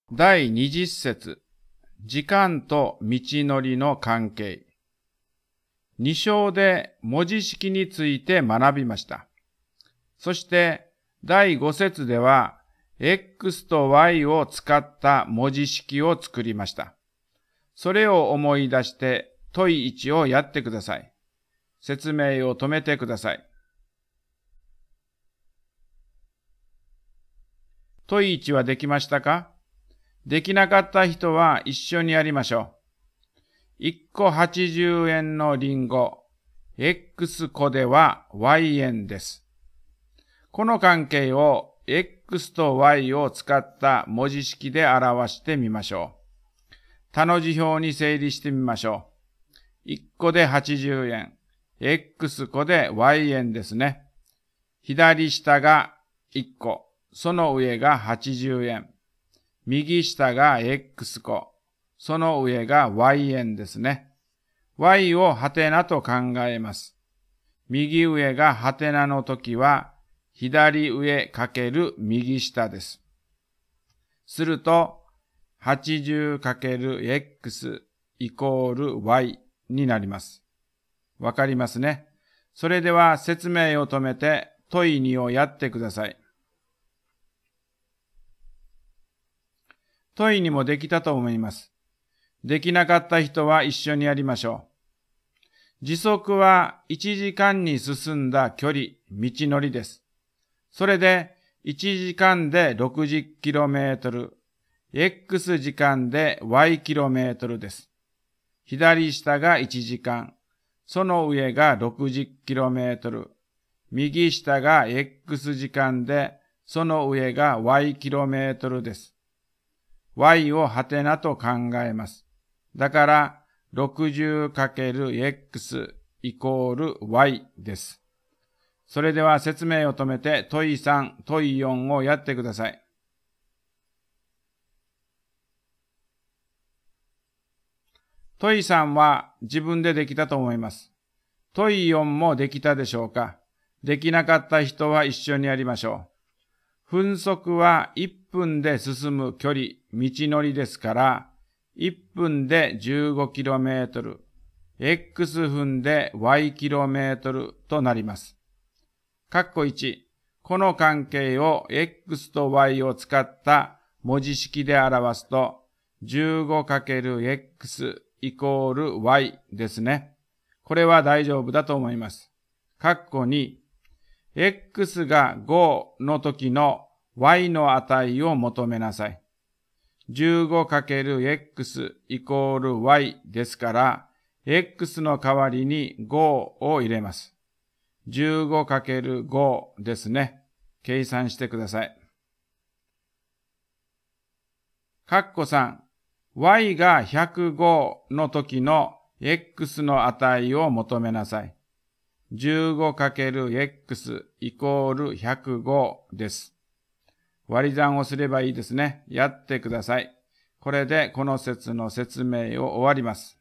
第20節、時間と道のりの関係。2章で文字式について学びました。そして第5節では X と Y を使った文字式を作りました。それを思い出して問い1をやってください。説明を止めてください。問い1はできましたか？できなかった人は一緒にやりましょう。1個80円のリンゴ、X 個では Y 円です。この関係を X と Y を使った文字式で表してみましょう。他の辞表に整理してみましょう。1個で80円、X 個で Y 円ですね。左下が1個、その上が80円。右下が X 個、その上が Y 円ですね。Y をハテナと考えます。右上がハテナの時は、左上かける右下です。すると、80×X イコール Y になります。わかりますね。それでは説明を止めて問い2をやってください。問い2もできたと思います。できなかった人は一緒にやりましょう。時速は1時間に進んだ距離、道のりです。それで1時間で 60km、X 時間で Y km です。左下が1時間、その上が 60km、右下が X 時間で、その上が Y km です。Y をハテナと考えます。だから 60×X イコール Y です。それでは説明を止めて問い3、問い4をやってください。問い3は自分でできたと思います。問い4もできたでしょうか？できなかった人は一緒にやりましょう。分速は1分で進む距離、道のりですから、1分で 15km、X 分で Y km となります。括弧1、この関係を X と Y を使った文字式で表すと、15×X イコール Y ですね。これは大丈夫だと思います。括弧2、X が5の時の Y の値を求めなさい。15×X イコール Y ですから、X の代わりに5を入れます。15×5 ですね。計算してください。括弧3、Y が105の時の X の値を求めなさい。15×X イコール105です。割り算をすればいいですね。やってください。これでこの節の説明を終わります。